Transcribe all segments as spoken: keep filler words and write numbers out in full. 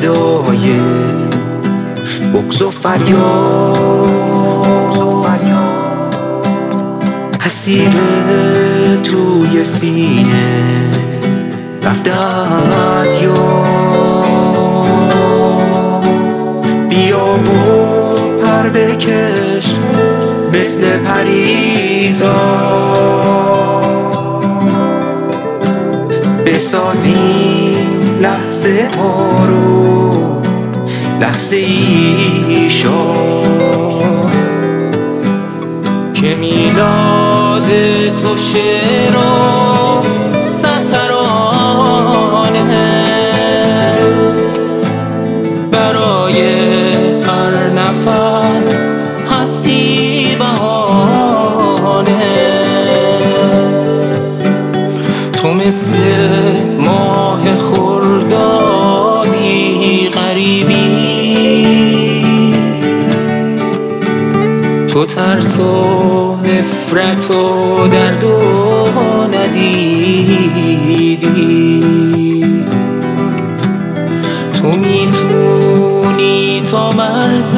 صدای بغض و فریاد اسیر توی سینه رفته از یاد. بیا و پر بکش مثل پریزا، بسازیم لحظه ها رو لحظه ای شاد که میلاد تو شعر و صد ترانه برای هر نفس هستی بهانه. تو مثل ماه خردادی غریبی، تو ترس و نفرت و درد و ندیدی. تو میتونی تا مرز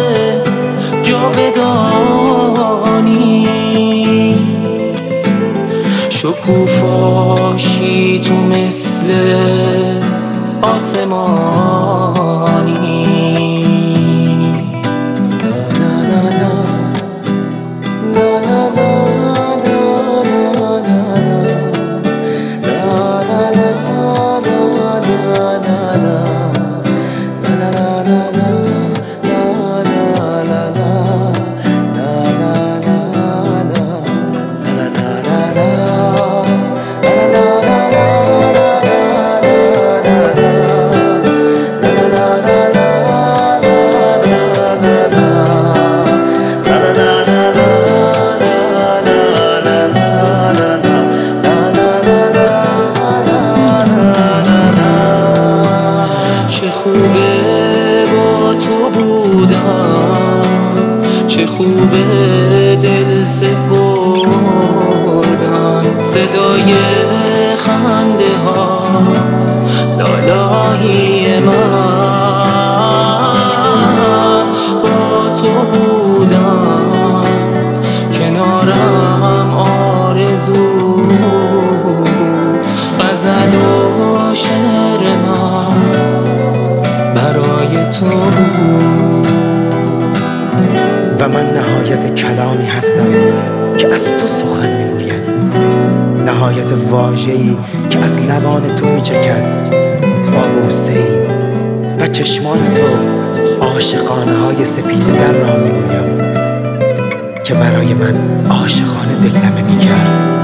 جاودانی شکوفاشی، تو مثل آسمانی. چه خوبه با تو بودم، چه خوبه دل سپردن، صدای خنده ها لالایی من. با تو بودم کنارم آرزو بود، غزل و شعر من برای تو بود. و من نهایت کلامی هستم که از تو سخن میگوید، نهایت واژه‌ای که از لبان تو میچکد با بوسه‌ای و چشمان تو عاشقانه های سپید در را میگویم که برای من عاشقانه دلمه میکرد.